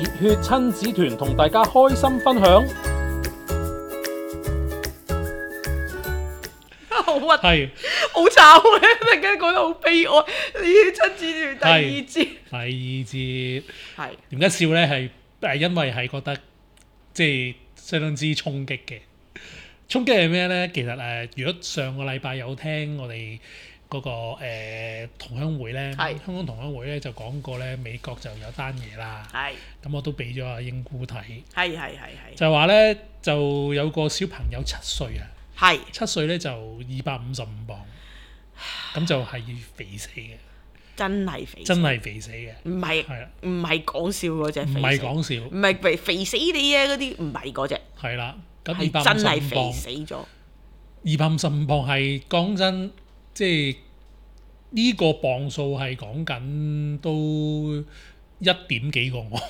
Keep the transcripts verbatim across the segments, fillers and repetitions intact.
熱血親子團同大家開心分享。 好核突， 係好慘咧！突然間覺得好悲哀。熱血親子團第二節， 第二節係點解笑咧？係係因為係覺得即係相當之衝擊嘅。衝擊係咩咧？其實誒、呃，如果上個禮拜有聽我哋嗰、那個誒、呃、同鄉會咧， 係香港同鄉會咧就講過咧，美國就有單嘢啦。 係咁我都俾咗阿英姑睇， 係係係係就係話咧就有個小朋友七歲啊， 係七歲咧就二百五十五磅，咁就係肥死嘅， 真係肥死， 真係肥死嘅， 唔係係啦， 唔係講笑嗰只， 唔係講笑， 唔係肥肥死你啊嗰啲，唔係嗰只， 係啦，咁二係百真係肥五十五磅， 死咗。 二百五十五磅係講真，即係呢個磅數係講緊都一點幾個我，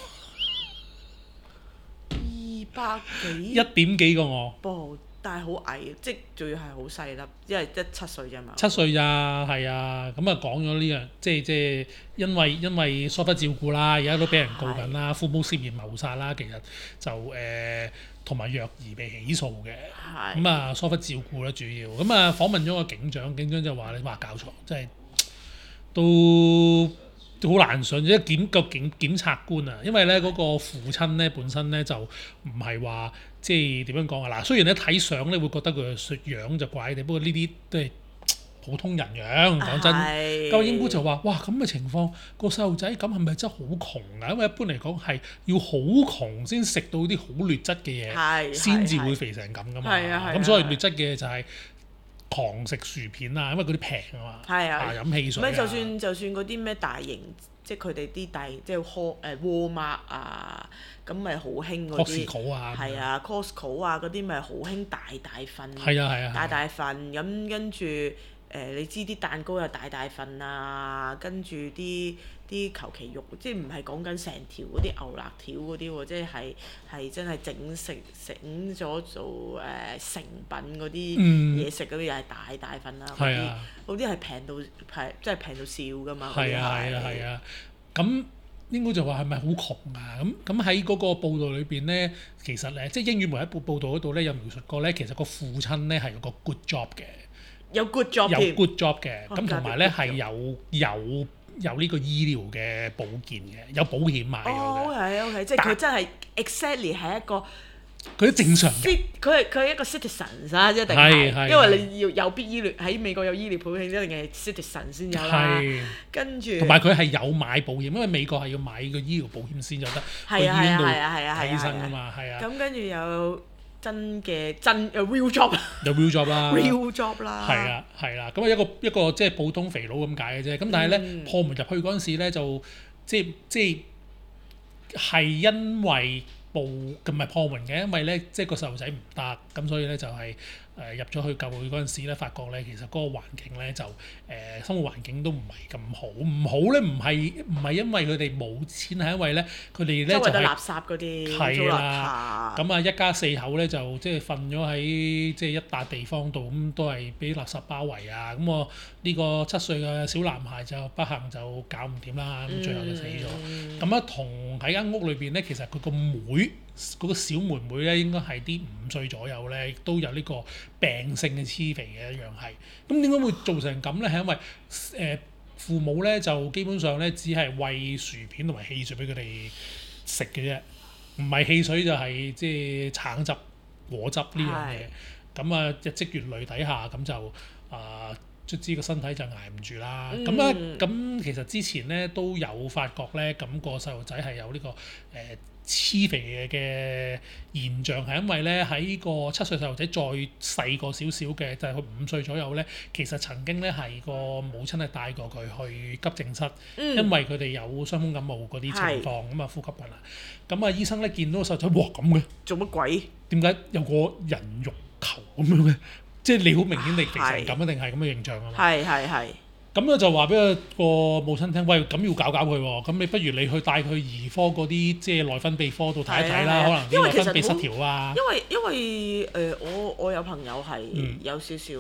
二百幾一點幾個我， 磅，但係好矮，即係仲要係好細粒，因為得七歲啫嘛。 七歲咋，係啊，咁啊講咗呢樣，即係即係因為因為疏忽照顧啦，而家都俾人告緊啦，父母涉嫌謀殺啦，其實就誒同埋虐兒被起訴嘅， 係咁啊疏忽照顧啦主要，咁啊訪問咗個警長，警長就話你話教錯，即係都都好難信，即係檢個檢檢察官啊，因為咧嗰、個父親咧本身咧就唔係話即係點樣講啊嗱，雖然咧睇相咧會覺得佢嘅樣就怪啲，不過呢啲都係普通人樣，講真。 係咁英姑就話：哇咁嘅情況，個細路仔咁係咪真係好窮啊？因為一般嚟講係要好窮先食到啲好劣質嘅嘢， 係先至會肥成咁噶嘛。 係啊係啊咁所謂劣質嘅就係狂食薯片啊，因為嗰啲平啊嘛。 係啊飲汽水啊。 唔係就算就算嗰啲咩大型，即係佢哋啲大即係 Hall 誒 Walmart 啊，咁咪好興嗰啲。 Costco 啊。 係啊 Costco 啊嗰啲咪好興大大份。 係啊係啊。 大大份咁跟住誒，你知啲蛋糕又大大份啊，跟住啲啲求其肉，即係唔係講緊成條嗰啲牛肋條嗰啲喎，即係係係真係整食整咗做誒、呃、成品嗰啲嘢食嗰啲又係大大份啦。 係啊。 嗰啲係平到係真係平到笑㗎嘛。 係啊係啊係啊。咁英姑就話係咪好窮啊？咁咁喺嗰個報道裏邊咧，其實咧即係英語媒一部報道嗰度咧有描述過咧，其實個父親咧係有個 good job 嘅。 有 good job 有添 good job 嘅，咁同埋咧係 good 有有有呢個醫療嘅保健嘅，有保險買咗哦嘅， ，OK OK，即係佢真係 exactly 係一個。 佢都正常嘅。 Cit- 佢係佢係一個 citizen 啊，一定係係係，因為你要有必醫療喺美國有醫療保險，一定係 citizen 先有啦。 係。 跟住同埋佢係有買保險，因為美國係要買個醫療保險先有得去醫係啊係院度啊係啊係啊睇醫生係啊㗎嘛，係啊。 咁跟住有真嘅真誒 real job 有 real job 啦。 real job 啦。 係啊係啦，咁啊一個一個即係普通肥佬咁解嘅啫。咁但係咧、 嗯破門入去嗰陣時咧就即係即係係因為報唔係破門嘅，因為咧即係個細路仔唔得，咁所以咧就係、誒、入咗去救佢嗰陣時咧，發覺咧其實嗰個環境咧就誒、生活環境都唔係咁好，唔好咧唔係唔係因為佢哋冇錢，係因為咧佢哋咧就係、 周圍都垃圾嗰啲， 係啦， 咁咁啊一家四口咧就即係瞓咗喺即係一笪地方度，咁都係俾垃圾包圍啊！咁我呢個七歲嘅小男孩就不幸就搞唔掂啦，咁最後就死咗。咁啊同喺間屋裏邊咧，其實佢個妹嗰、個小妹妹咧，應該係啲五歲左右咧，亦都有呢個病性嘅黐肥嘅一樣係。咁點解會造成咁咧？係因為誒、呃父母咧就基本上咧只係餵薯片同埋汽水俾佢哋食嘅啫。唔係汽水就係即係橙汁、果汁呢樣嘢，咁啊日積月累底下咁就啊卒之個身體就捱唔住啦。咁啊咁其實之前咧都有發覺咧，咁、個細路仔係有呢、個誒黐、肥嘅嘅現象，係因為咧喺個七歲細路仔再細個少少嘅，就係佢五歲左右咧，其實曾經咧係個母親係帶過佢去急症室， 嗯因為佢哋有傷風感冒嗰啲情況，咁啊呼吸困難。咁啊醫生咧見到個細路仔，哇咁嘅， 做乜鬼？ 點解有個人肉球咁樣嘅？即係你好明顯地肥成咁一定係咁嘅形象啊嘛。 係係係。 咁咧就話俾個母親聽，喂，咁要搞搞佢喎，咁你不如你去帶佢兒科嗰啲即係內分泌科度睇一睇啦，可能啲內分泌失調啊。 因為因為誒、呃、我我有朋友係嗯有少少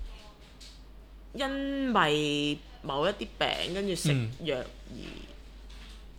因為某一啲病跟住食嗯藥而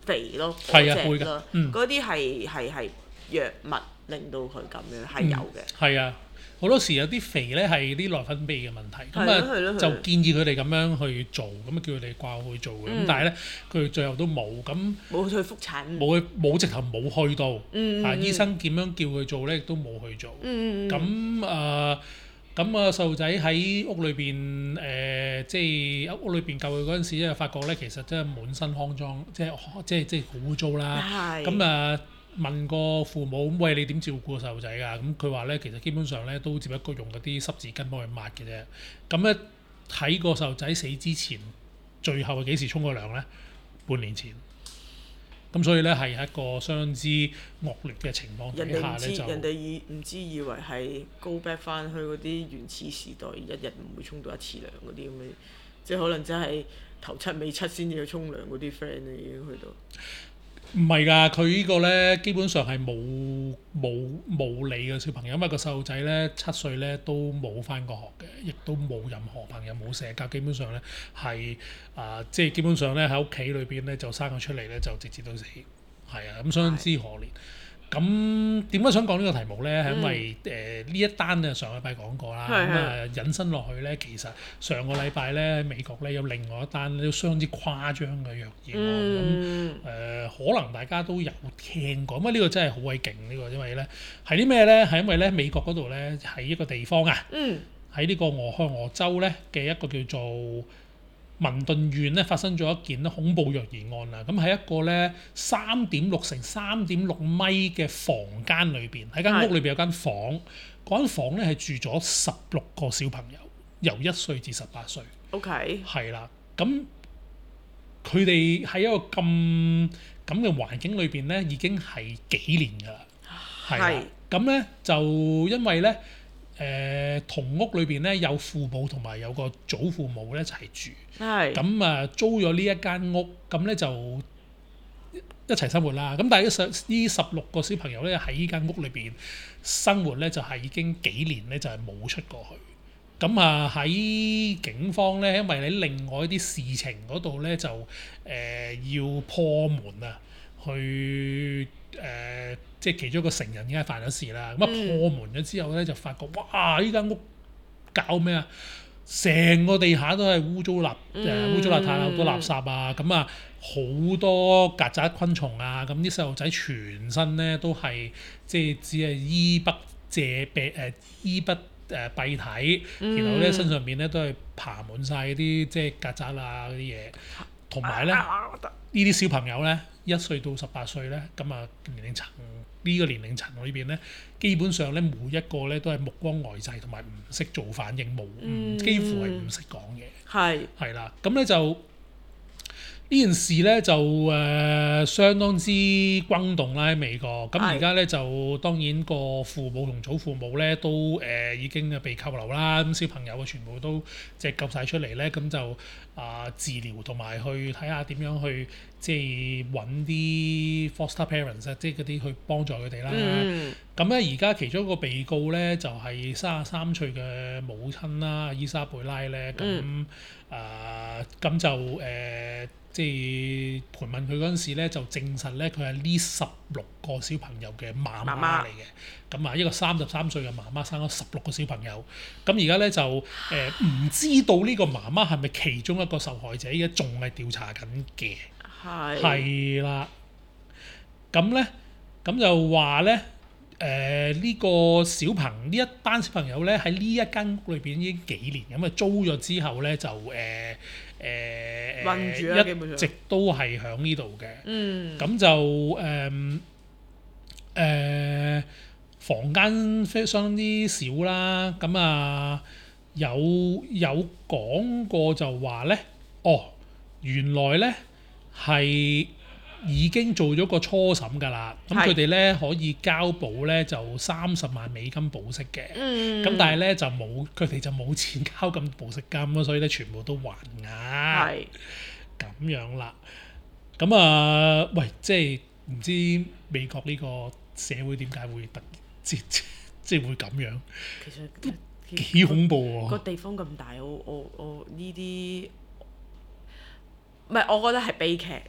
肥咯， 係啊嗰隻咯會㗎，嗯嗰啲係係係藥物令到佢咁樣係有嘅。 係啊，好多時有啲肥咧係啲內分泌嘅問題，咁係咯係咯啊係咯就建議佢哋咁樣去做，咁啊叫佢哋掛去做嘅，咁、 嗯但係咧佢哋最後都冇，咁冇去復診。 冇冇直頭冇去到， 嗯啊醫嗯生點樣叫佢做咧，亦都冇去做。 嗯嗯嗯咁啊咁啊細路仔喺屋裏邊誒，即係屋裏邊救佢嗰陣時咧，發覺咧其實真係滿身骯髒，即係即係即係好污糟啦。 係咁啊問個父母，喂你點照顧個細路仔㗎？咁佢話咧其實基本上咧都只不過用嗰啲濕紙巾幫佢抹嘅啫。咁咧喺個細路仔死之前，最後係幾時沖個涼咧？半年前。咁所以咧係一個相當之惡劣嘅情況人哋唔知， 底下咧就人哋以唔知以為係 go back 翻去嗰啲原始時代，一日唔會沖到一次涼嗰啲咁嘅，即係可能真係頭七尾七先至去沖涼嗰啲 friend 咧已經去到。 唔係㗎，佢呢個咧基本上係冇冇冇理嘅小朋友，因為個細路仔咧七歲咧都冇翻過學嘅，亦都冇任何朋友冇社交，基本上咧係啊，即係基本上咧喺屋企裏邊咧就生咗出嚟咧就直至到死，係啊，咁相當之可憐。咁點解想講呢個題目咧？係因為誒呢一單啊上個禮拜講過啦， 係咁啊引申落去咧，其實上個禮拜咧美國咧有另外一單都相當之誇張嘅虐兒案，咁誒可能大家都有聽過，咁啊呢個真係好鬼勁呢個，因為咧係啲咩咧？係因為咧美國嗰度咧喺一個地方啊， 嗯喺呢個俄亥俄州咧嘅一個叫做文頓縣咧發生咗一件咧恐怖虐兒案啦，咁喺一個咧三點六乘三點六米嘅房間裏邊，喺間屋裏邊有間房，嗰間房咧係住咗十六個小朋友，由一歲至十八歲。 ，OK， 係啦，咁佢哋喺一個咁咁嘅環境裏邊咧，已經係幾年㗎啦，係啦係， 咁咧就因為咧。誒、呃、同屋裏邊咧有父母同埋有個祖父母咧一齊住， 係， 咁啊租咗呢一間屋，咁咧就一齊生活啦。咁但係呢十呢十六個小朋友咧喺呢間屋裏邊生活咧就係、是、已經幾年咧就係、是、冇出過去。咁啊喺警方咧，因為喺另外一啲事情嗰度咧就誒、呃、要破門啊，去誒。呃即係其中一個成人已經係犯咗事啦，咁啊破門咗之後咧，就發覺哇！呢間屋搞咩啊？成個地下都係污糟邋誒污糟邋遢，好多垃圾啊！咁啊好多曱甴昆蟲啊！咁啲細路仔全身咧都係即係只係衣不遮蔽誒衣不誒蔽體，然後咧身上邊咧都係爬滿晒嗰啲即係曱甴啊嗰啲嘢，同埋咧呢啲小朋友咧一歲到十八歲咧，咁啊年齡層。呢個年齡層裏邊咧，基本上咧每一個咧都係目光呆滯，同埋唔識做反應，冇、嗯、幾乎係唔識講嘢。係係啦，咁咧就呢件事咧就誒、呃、相當之轟動啦喺美國。咁而家咧就當然個父母同祖父母咧都誒、呃、已經被扣留啦。咁小朋友啊全部都即係救晒出嚟咧，咁就啊、呃、治療同埋去睇下點樣去。即係揾啲 foster parents 即係嗰啲去幫助佢哋啦。咁咧而家其中一個被告咧就係三十三歲嘅母親啦，伊莎貝拉咧。咁啊咁就誒、呃、即係盤問佢嗰陣時咧，就證實咧佢係呢十六個小朋友嘅媽媽嚟嘅。咁啊一個三十三歲嘅媽媽生咗十六個小朋友。咁而家咧就誒唔、呃、知道呢個媽媽係咪其中一個受害者，而家仲係調查緊嘅。係啦，咁咧，咁就話咧，誒、呃、呢、呢個小朋呢一班小朋友咧喺呢一間屋裏邊已經幾年，咁啊租咗之後咧就誒誒誒一直都係喺呢度嘅。嗯，咁就誒誒、呃呃、房間非常之少啦，咁啊有有講過就話咧，哦原來咧。係已經做咗個初審㗎啦，咁佢哋咧可以交保咧就三十萬美金保釋嘅，咁、嗯、但係咧就冇佢哋就冇錢交咁保釋金咯，所以咧全部都還押，咁樣啦。咁啊，喂，即係唔知美國呢個社會點解會突即即係會咁樣？其實幾恐怖喎！ 個地方咁大，我我我呢啲。唔係，我覺得係悲劇，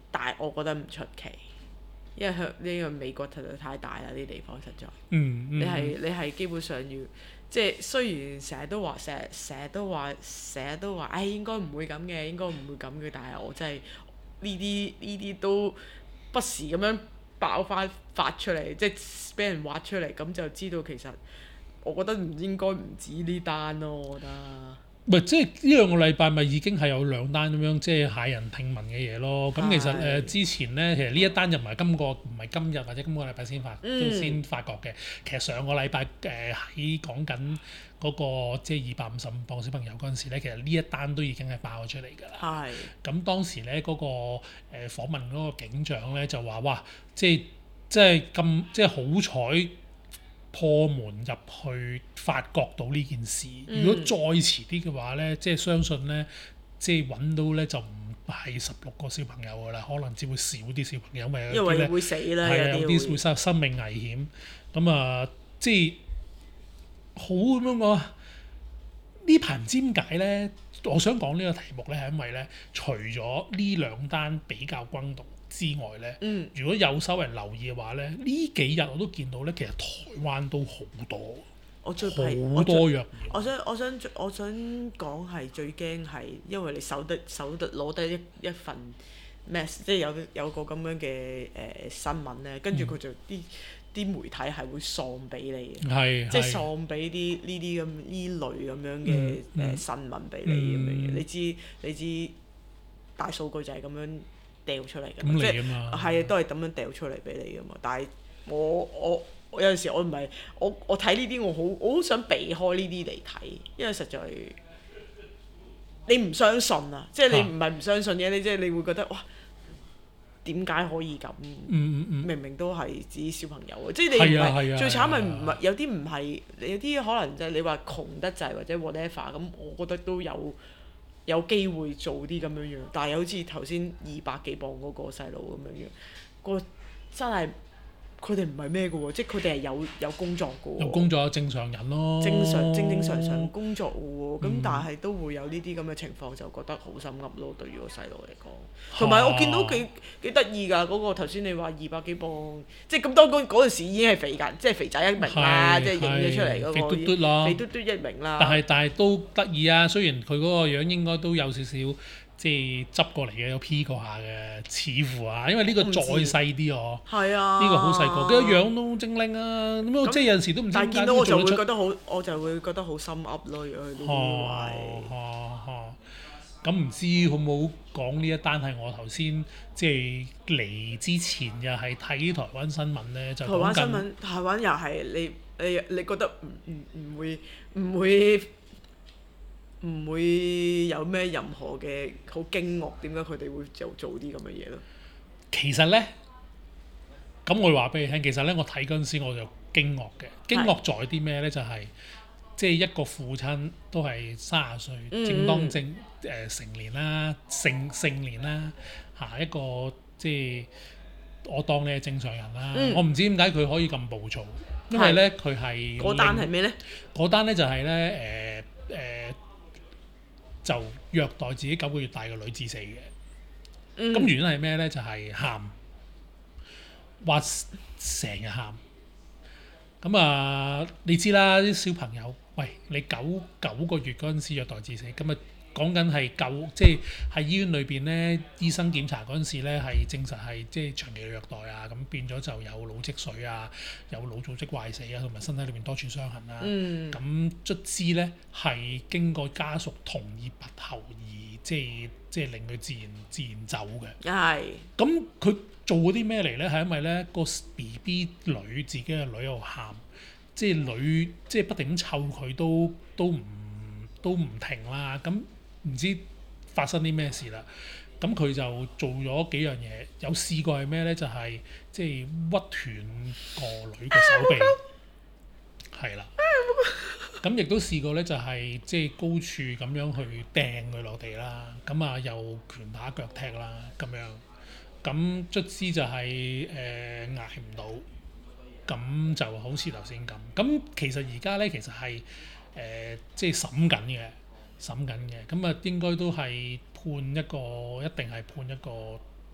但係我覺得唔出奇，因為香呢個美國實在太大啦，呢啲地方實在。 嗯嗯你係你係基本上要，即係雖然成日都話，成日成日都話，成日都話，唉、哎、應該唔會咁嘅，應該唔會咁嘅，但係我真係呢啲呢啲都不時咁樣爆翻發出嚟，即係俾人挖出嚟，咁就知道其實我覺得唔應該唔止呢單咯，我覺得。 唔係，即係呢兩個禮拜咪已經係有兩單咁樣即係駭人聽聞嘅嘢咯。咁其實誒、呃、之前咧，其實呢一單又唔係今個唔係今日或者今個禮拜先發、嗯、都先發覺嘅。其實上個禮拜誒喺講緊嗰個即係二百五十五磅小朋友嗰陣時咧，其實呢一單都已經係爆咗出嚟㗎啦。係。咁當時咧嗰、嗰個誒、呃、訪問嗰個警長咧就話：哇，即係即係咁即係好彩。破門入去，發覺到呢件事。如果再遲啲嘅話咧，即係相信咧，即係揾到咧就唔係十六個小朋友㗎啦，可能只會少啲小朋友，因為有啲咧係啊，有啲會生生命危險。咁啊，即係好咁樣講。呢排唔知點解咧，我想講呢個題目咧，係因為咧，除咗呢兩單比較轟動之外咧，嗯、如果有稍為留意嘅話咧，呢幾日我都見到咧，其實台灣都好多， 我最好多樣嘢。 我想我想我想講係最驚係，因為你守得守得攞得一一份咩，即係有有個咁樣嘅誒、呃、新聞咧，跟住佢就啲啲、嗯、媒體係會喪俾你嘅，即係喪俾啲呢啲咁呢類咁樣嘅誒、嗯呃、新聞俾你咁樣嘅。你知你知大數據就係咁樣掉出嚟嘅，即係係啊，都係咁樣掉出嚟俾你噶嘛。但係我我我有陣時我唔係我我睇呢啲我好我好想避開呢啲嚟睇，因為實在你唔相信啊，即係你唔係唔相信嘅，你即係你會覺得哇點解可以咁？嗯嗯嗯、明明都係自己小朋友啊，即係你唔係最慘咪唔係有啲唔係有啲可能就係你話窮得滯或者 whatever 咁，我覺得都有。有機會做啲咁樣樣，但係好似頭先二百幾磅嗰個細路咁樣樣，個真係佢哋唔係咩嘅喎，即係佢哋係有有工作嘅喎。有工作有正常人咯。正常正正常常工作嘅喎，咁、嗯、但係都會有呢啲咁嘅情況，就覺得好心噏咯，對於個細路嚟講。同埋我見到幾幾得意㗎，嗰、嗰個頭先你話二百幾磅，即係咁多嗰嗰陣時已經係肥㗎，即係肥仔一名啦，即係影咗出嚟嗰個。肥嘟嘟咯。肥嘟嘟一名啦。但係但係都得意啊！雖然佢嗰個樣應該都有少少。即係執過嚟嘅，有 P 過下嘅，似乎啊，因為呢個再細啲哦。係啊。呢個好細個，跟住樣都精靈啊！咁那即係有陣時都唔知點解。但係見到我就會覺得好，我就會覺得好心噏咯，如果佢呢啲位。咁唔知好唔好講呢一單係我頭先即係嚟之前又係睇台灣新聞咧，就講緊。台灣新聞，台灣又係你你你覺得唔唔唔會唔會？唔會有咩任何嘅好驚愕，點解佢哋會就做啲咁嘅嘢咯？其實咧，咁我話俾你聽，其實咧我睇嗰陣時我就驚愕嘅，驚愕在啲咩咧？就係即係一個父親都係三十歲，嗯、正當正誒、呃、成年啦，成成年啦，嚇一個即係我當你係正常人啦。嗯、我唔知點解佢可以咁暴躁，因為咧佢係嗰單係咩咧？嗰單咧就係咧誒誒。呃就虐待自己九個月大嘅女致死嘅，咁、嗯、原因係咩咧？就係喊，話成日喊。咁啊，你知啦，啲小朋友，喂，你九九個月嗰陣時虐待致死，咁啊講緊係九，即係喺醫院裏邊咧，醫生檢查嗰陣時咧係證實係即係長期虐待啊，咁變咗就有腦積水啊，有腦組織壞死啊，同埋身體裏邊多處傷痕啊。咁卒之咧係經過家屬同意拔喉而即係即係令佢自然自然走嘅。係是。咁佢做嗰啲咩嚟咧？係因為咧個 B B 女自己嘅女喺度喊，即係女即係不停咁湊佢都都唔都唔停啦。咁唔知發生啲咩事啦，咁佢就做咗幾樣嘢，有試過係咩咧？就係、是、即係屈斷個女嘅手臂，係啦。咁亦都試過咧，就係即係高處咁樣去掟佢落地啦。咁啊，又拳打腳踢啦，咁樣。咁卒之就係誒捱唔到，咁就好似頭先咁。咁其實而家咧，其實係誒、呃、即係審緊嘅。審緊嘅，咁啊應該都係判一個，一定係判一個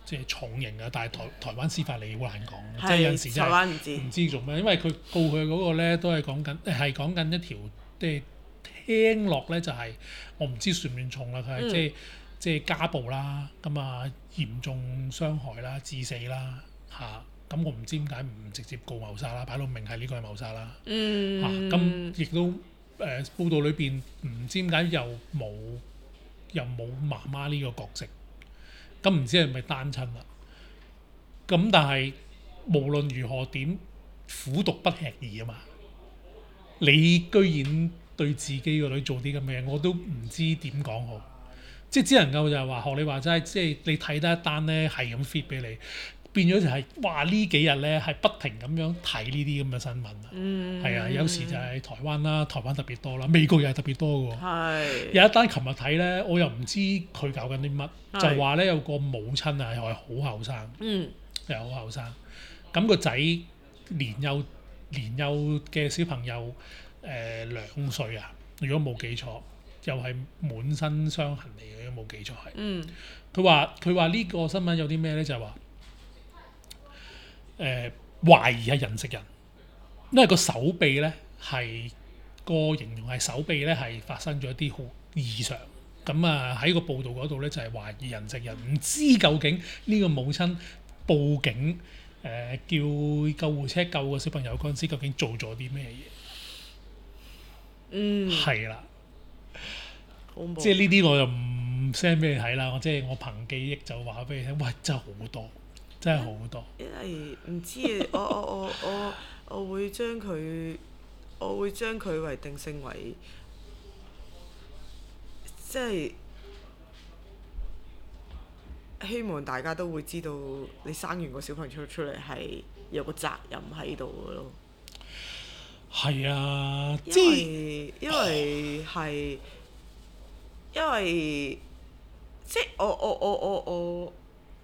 即係重刑啊，但係台台灣司法你好難講， 係即係有陣時真台灣唔係知唔知做咩，因為佢告佢嗰個咧都係講緊係講緊一條即係聽落咧就係、我唔知算唔算重啦，佢係、 嗯即係即係家暴啦，咁啊嚴重傷害啦、致死啦嚇，咁、我唔知點解唔直接告謀殺啦，擺到明係呢個係謀殺啦嚇，咁亦、 嗯， 都誒、呃、報道裏邊唔知點解又冇又冇媽媽呢個角色。咁唔知係咪單親啦？咁但係無論如何點，苦毒不吃兒啊嘛！你居然對自己個女做啲咁嘅嘢，我都唔知點講好。即係只能夠就係話學你話齋，即係你睇得一單咧係咁 fit 俾你，變咗就係、哇呢幾日咧係不停咁樣睇呢啲咁嘅新聞啊！ 嗯， 係啊，有時就係台灣啦，台灣特別多啦，美國又係特別多嘅喎。 係有一單琴日睇咧，我又唔知佢搞緊啲乜， 係就話咧有個母親啊，又係好後生， 嗯又係好後生。咁個仔年幼年幼嘅小朋友誒、呃、兩歲啊，如果冇記錯，又係滿身傷痕嚟嘅，如果冇記錯係。 嗯佢話佢話呢個新聞有啲咩咧？就係話誒懷疑係人食人，因為個手臂咧係個形容係手臂咧係發生咗一啲好異常。咁啊喺個報道嗰度咧就係、是、懷疑人食人，唔知究竟呢個母親報警誒、呃、叫救護車救個小朋友嗰陣時，究竟做咗啲咩嘢？ 嗯， 係啦、 恐怖即係呢啲我就唔 send 俾你睇啦，我即係我憑記憶就話俾你聽，喂真係好多，真係好多。 因為唔知啊，我我我我我會將佢，我會將佢為定性為，即係希望大家都會知道，你生完個小朋友出嚟係有個責任喺度嘅咯。 係啊， 因即係為因為係因為即係我我我我我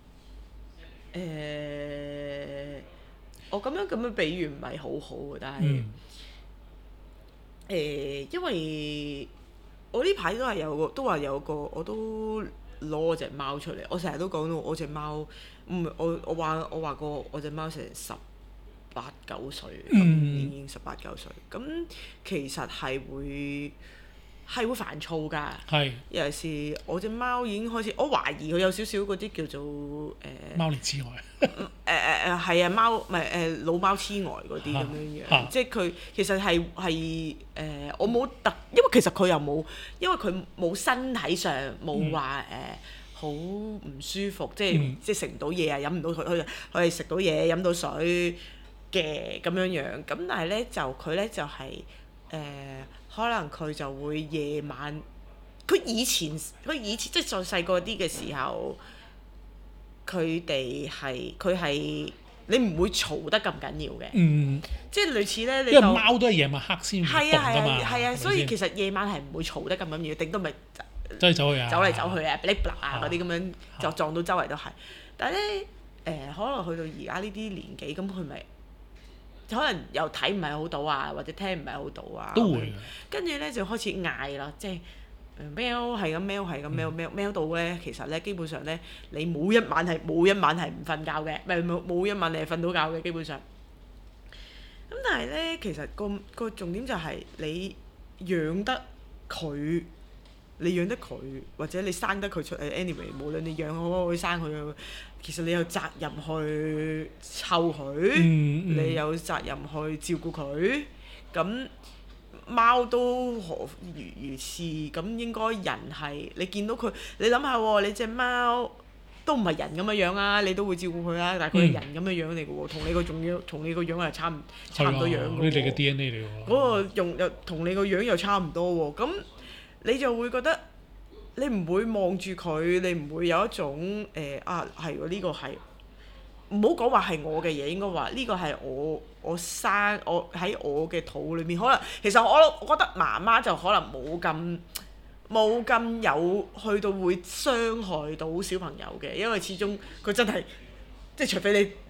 誒，我咁樣咁樣比喻唔係好好嘅，但係誒、 嗯呃，因為我呢排都係有個都話有個我都攞我隻貓出嚟，我成日都講到我隻貓唔係我我話我話過我隻貓成十八九歲，今年已經十八九歲，咁其實係會係會煩躁㗎。 係尤其是我隻貓已經開始，我懷疑佢有少少嗰啲叫做誒貓年之外， 誒誒誒係啊貓唔係誒老貓痴呆嗰啲咁樣樣， 啊即係佢其實係係誒我冇特，因為其實佢又冇，因為佢冇身體上冇話誒好唔舒服，即係、 嗯即係食唔到嘢啊，飲唔到佢佢佢係食到嘢飲到水嘅咁樣樣，咁但係咧就佢咧就係、是、誒、呃、可能佢就會夜晚，佢以前佢以前即係再細個啲嘅時候，佢哋係佢係你唔會嘈得咁緊要嘅， 嗯， 即係類似咧你因為就貓都係夜晚黑先活動係啊係㗎嘛， 啊係啊，所以其實實夜晚係唔會嘈得咁緊要，頂多咪走嚟走去啊， 走嚟走去啊，噼哩啪啦啊嗰啲咁樣啊就撞到周圍都係。但係咧誒，可能去到而家呢啲年紀，咁佢咪可能又睇唔係好到啊，或者聽唔係好到啊。 都會嘅。 跟住咧就開始嗌啦，即係喵係咁喵係咁喵喵喵到咧，其實咧基本上咧你冇一晚係冇一晚係唔瞓覺嘅，唔係冇冇一晚你係瞓到覺嘅基本上。咁但係咧，其實個個重點就係你養得佢。你養得佢，或者你生得佢出誒 anyway，無論你養好佢生佢，其實你有責任去湊佢， 嗯嗯你有責任去照顧佢。咁貓都何如如是，咁應該人係你見到佢，你諗下喎，你隻貓都唔係人咁嘅樣啊，你都會照顧佢啊，但係佢係人咁嘅樣嚟嘅喎，同你個仲要同你個樣係差唔差唔多樣嘅喎。 呢你嘅 D N A 嚟喎。 嗰個用又同你個樣又差唔多喎，咁。你就會覺得你唔會望住佢，你唔會有一種誒、呃、啊係喎，呢個係唔好講話係我嘅嘢，應該話呢個係我我生我喺我嘅肚裏面，可能其實我我覺得媽媽就可能冇咁冇咁有去到會傷害到小朋友嘅，因為始終佢真係即係除非你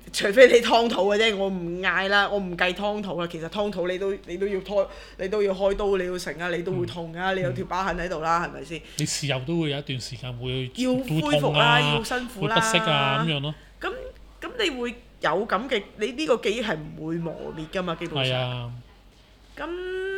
除非你劏肚嘅啫，我唔嗌啦，我唔計劏肚啦。其實恢肚你都你都要開，你都要開刀，你要成啊，你都會痛啊，你有條疤痕喺度啦，係咪先？ 你事後都會有一段時間會要恢復啦，要辛苦啦， 會不適啊咁樣咯。 咁咁你會有咁嘅，你呢個記憶係唔會磨滅㗎嘛，基本上。 係啊。 咁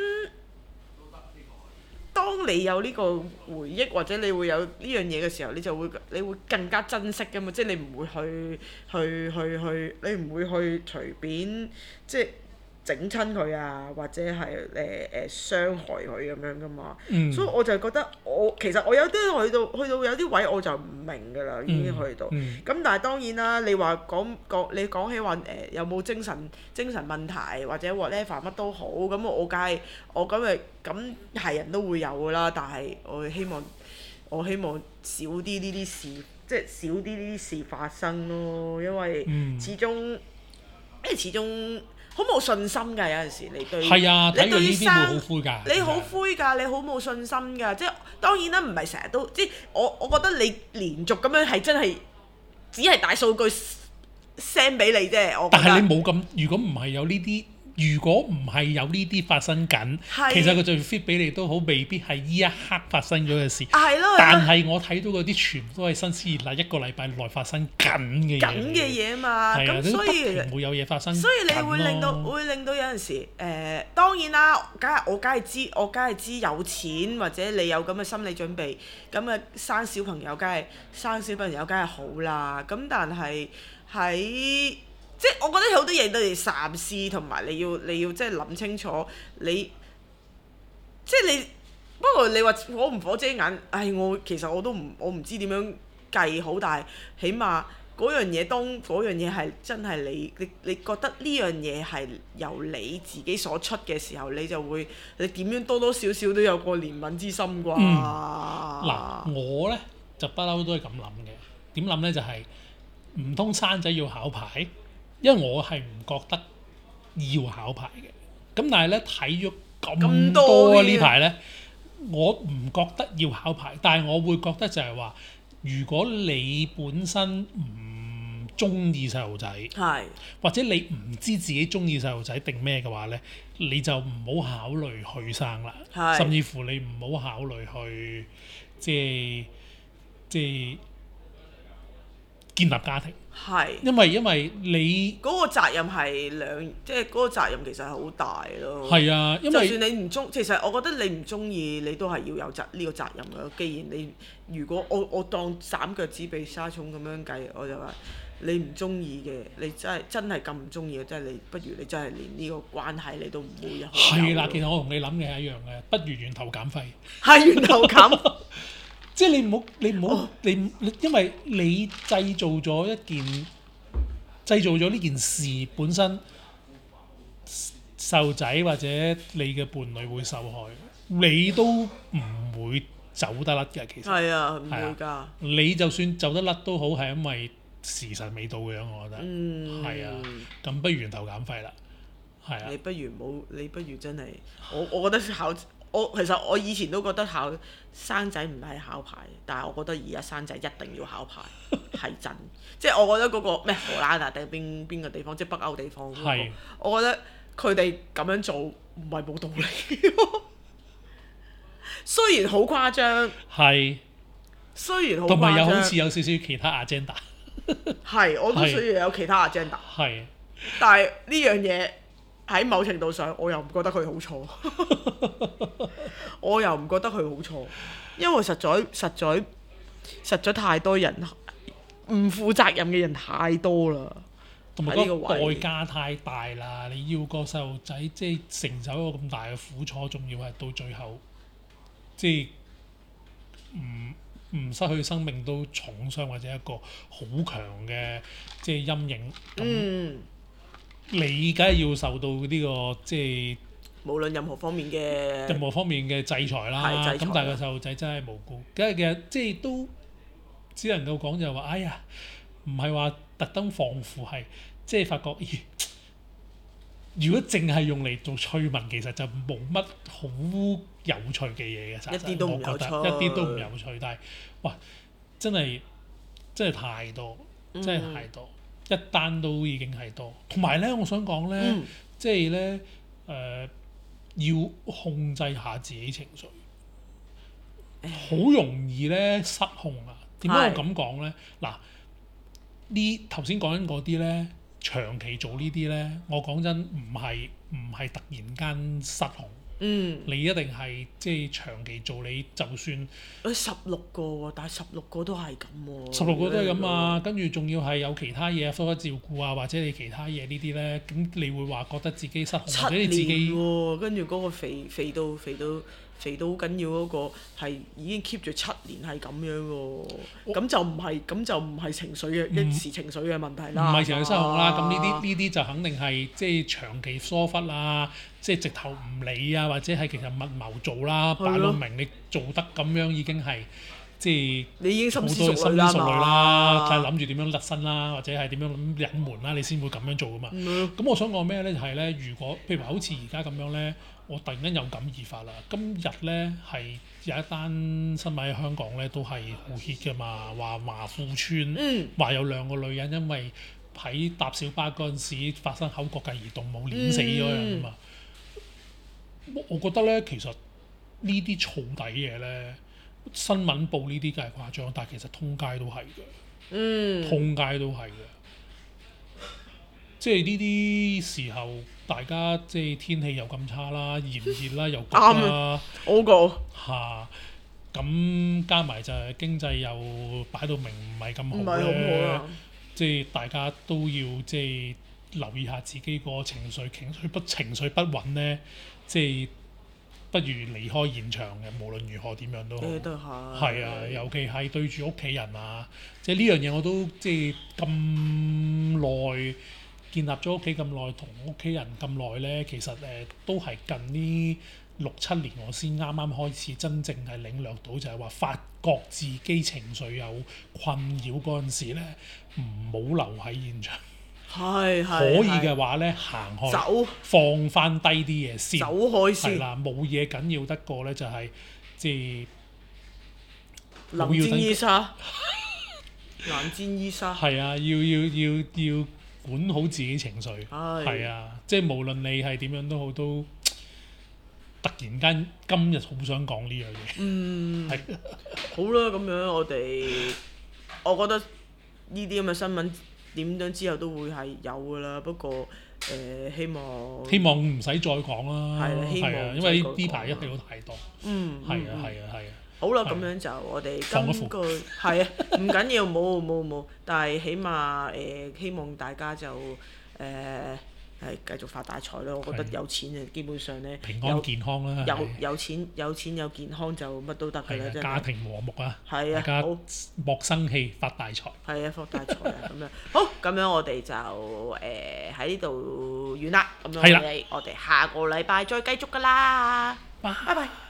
當你有呢個回憶或者你會有呢樣嘢嘅時候，你就會你會更加珍惜㗎嘛，即係你唔會去去去去，你唔會去隨便即係整親佢啊，或者係誒誒傷害佢咁樣㗎嘛。 嗯、 所以我就覺得我其實我有啲去到去到有啲位我就唔明㗎啦，已經去到。咁、 嗯嗯、 但係當然啦，你話講講你講起話誒、呃、有冇精神精神問題或者 whatever 乜都好，咁我梗係我咁咪咁係人都會有㗎啦。但係我希望我希望少啲呢啲事，即係少啲呢啲事發生咯，因為始終、嗯、因為始終。好冇信心㗎，有陣時你對係啊， 你對於生會好灰㗎， 你好灰㗎，你好冇信心㗎。即係當然啦，唔係成日都即係我我覺得你連續咁樣係真係只係大數據 send 俾你啫。我覺得但係你冇咁，如果唔係有呢啲。如果唔係有呢啲發生緊， 是其實佢就 fit 俾你都好，未必係呢一刻發生咗嘅事。 係咯。 但係我睇到嗰啲全部都係新鮮熱辣，一個禮拜內發生緊嘅嘢。 緊嘅嘢嘛，咁、啊、所以唔會有嘢發生。 所以你會令到會令到有陣時誒、呃，當然啦，梗係我梗係知，我梗係知有錢或者你有咁嘅心理準備，咁啊生小朋友梗係生小朋友梗係好啦。咁但係喺即係我覺得好多嘢都要三思，同埋你要你要即係諗清楚，你即係你不過你話火唔火遮眼，唉我其實我都唔我唔知點樣計好，但係起碼嗰樣嘢當嗰樣嘢係真係你你你覺得呢樣嘢係由你自己所出嘅時候，你就會你點樣多多少少都有個憐憫之心啩。 嗱、嗯，我呢就不嬲都係咁諗嘅。點諗呢？就係唔通生仔要考牌？因為我係唔覺得要考牌嘅，咁但係咧睇咗咁多呢排咧，我唔覺得要考牌，但係我會覺得就係話，如果你本身唔中意細路仔， 係或者你唔知自己中意細路仔定咩嘅話咧，你就唔好考慮去生啦， 係甚至乎你唔好考慮去即係即係建立家庭。 係， 因為因為你嗰個責任係兩，即係嗰個責任其實係好大咯。 係啊，因為就算你唔中，其實我覺得你唔中意，你都係要有責呢個責任㗎。既然你如果我我當斬腳趾避沙蟲咁樣計，我就話你唔中意嘅，你真係真係咁唔中意嘅，真係你不如你真係連呢個關係你都唔會有。 係啦，其實我同你諗嘅係一樣嘅，不如源頭減廢。 係源頭減。 即係你唔好，你唔好、oh.，你你因為你製造咗一件，製造咗呢件事本身，細路仔或者你嘅伴侶會受害，你都唔會走得甩嘅。其實係啊，唔會㗎。 你就算走得甩都好，係因為時辰未到嘅，我覺得。嗯。係啊，咁不如源頭減廢啦。係啊。 你不如冇，你不如真係，我我覺得考。我其實我以前都覺得考生仔唔係考牌，但係我覺得而家生仔一定要考牌，係真。即係我覺得嗰、嗰個咩荷蘭啊定係邊邊個地方，即係北歐地方、嗰個，是我覺得佢哋咁樣做唔係冇道理。雖然好誇張，係是雖然好誇張，同埋又好似有少少其他 agenda。 係，我都需要有其他 agenda。係，但係呢樣嘢。喺某程度上，我又唔覺得佢好錯，我又唔覺得佢好錯，因為實在實在實在太多人唔負責任嘅人太多啦， 同埋個代價太大啦！你要個細路仔即係承受一個咁大嘅苦楚，仲要係到最後即係唔唔失去生命都重傷或者一個好強嘅即係陰影。嗯。你梗係要受到呢、這個即係無論任何方面嘅任何方面嘅制裁啦。咁但係個細路仔真係無辜，梗係嘅，即係都只能夠講就係話，哎呀，唔係話特登放負，係即係發覺，咦，如果淨係用嚟做趣聞，其實就冇乜好有趣嘅嘢嘅。 一啲都唔有趣， 一啲都唔有趣。但係哇，真係真係太多，真係太多。 一單都已經係多。同埋咧，我想講咧， 嗯即係咧誒，要控制下自己情緒，好容易咧失控啊！點解我咁講咧？嗱，呢頭先講緊嗰啲咧，長期做呢啲咧，我講真唔係唔係突然間失控。 嗯， 你一定係即係長期做，你就算誒十六個喎，但係十六個都係咁喎。 十六個都係咁啊，跟住仲要係有其他嘢多咗照顧啊，或者你其他嘢呢啲咧，咁你會話覺得自己失控， 七或者你自己年喎，跟住嗰個肥肥到肥到肥到好緊要嗰個係已經 keep 住七年係咁樣喎，咁就唔係咁就唔係情緒嘅一時情緒嘅問題唔啦。 係情緒失控啦。咁呢啲啊呢啲就肯定係即係長期疏忽啊，即係直頭唔理啊，或者係其實密謀做啦， 係咯擺到明你做得咁樣已經係即係。 你已經好深思熟慮多深思熟慮啦，就係嘛。 諗住點樣甩身啦，或者係點樣諗隱瞞啦，你先會咁樣做噶嘛。 嗯咁我想講咩咧？就係咧，如果譬如話好似而家咁樣咧，我突然間有感而發啦。今日咧係有一單新聞喺香港咧，都係好 hit 噶嘛，話華富村嗯話有兩個女人因為喺搭小巴嗰陣時發生口角繼而動武，碾死咗人啊嘛。我我覺得咧，其實呢啲燥底嘢咧。新聞報呢啲梗係誇張，但係其實通街都係嘅， 嗯， 通街都係嘅。即係呢啲時候，大家即係天氣又咁差啦，炎熱啦，又焗啦， 我個嚇。咁加埋就係經濟又擺到明唔係咁唔係好好好咧啊，， 即係大家都要即係留意下自己個情緒，情緒不情緒不穩咧，即係。不如離開現場嘅，無論如何點樣都好。 誒都係。 係啊，尤其係對住屋企人啊，即係呢樣嘢我都即係咁耐建立咗屋企咁耐，同屋企人咁耐咧，其實誒、呃、都係近呢六七年我先啱啱開始真正係領略到，就係話發覺自己情緒有困擾嗰陣時咧，唔好留喺現場。 係係。 可以嘅話咧，行開， 走放翻低啲嘢先， 走開係先。 啦，冇嘢緊要得過咧，就係即係林冇要等戰伊莎，藍戰伊莎。 係啊，要要要要管好自己情緒， 係係啊，即係無論你係點樣都好，都突然間今日好想講呢樣嘢， 嗯， 係好啦，咁樣我哋，我覺得呢啲咁嘅新聞點樣之後都會係有㗎啦。不過誒、呃，希望希望唔使再講啦， 係啦希望係啊， 唔因為使再講呢排一係都太多， 嗯， 係啊嗯係啊係啊， 好啦， 係咁樣就我哋放一今個係啊，唔緊要，冇冇冇，但係起碼誒、呃，希望大家就誒係繼續發大財啦。我覺得係有錢就基本上咧平安健康啦， 有係有錢有錢有健康就乜都得㗎啦， 係啊， 真係。 家庭和睦啊， 係啊， 大家好。 莫生氣發大財。 係啊，發大財啊咁樣。好，咁樣我哋就誒喺呢度完啦。咁樣我係啦哋我哋下個禮拜再繼續㗎啦。 拜拜拜。